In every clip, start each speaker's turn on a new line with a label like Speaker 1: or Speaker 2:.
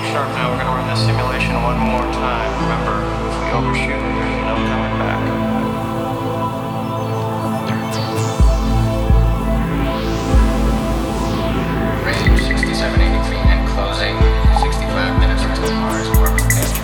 Speaker 1: sharp now. We're going to run this simulation one more time. Remember, if we overshoot, there's no coming back. Range 6780 feet and closing. 65 minutes until Mars orbit capture.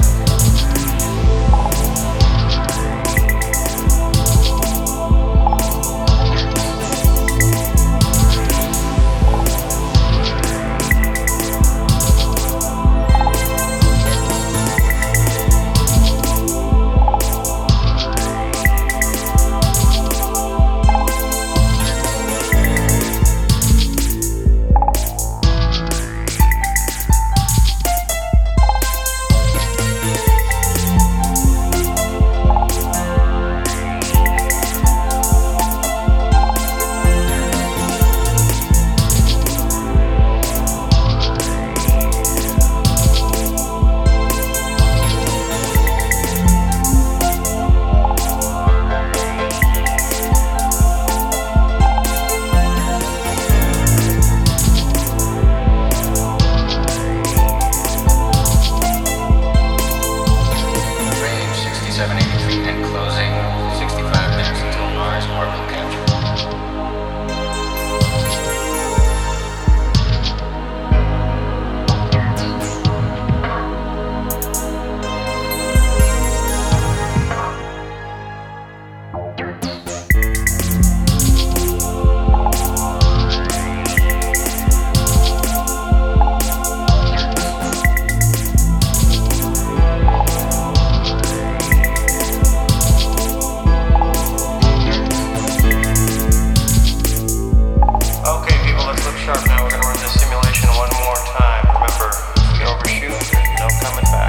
Speaker 1: And closing 65 minutes until Mars orbit capture. Sharp now. We're going to run this simulation one more time. Remember, if we overshoot, there's no coming back.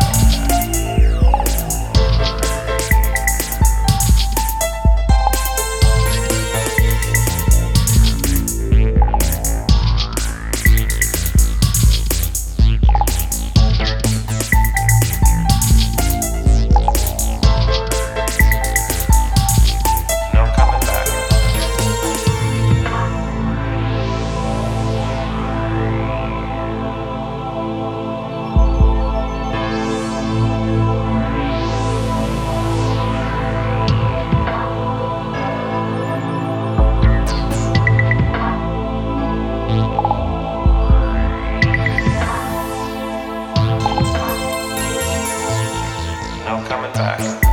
Speaker 1: No coming back. No coming back.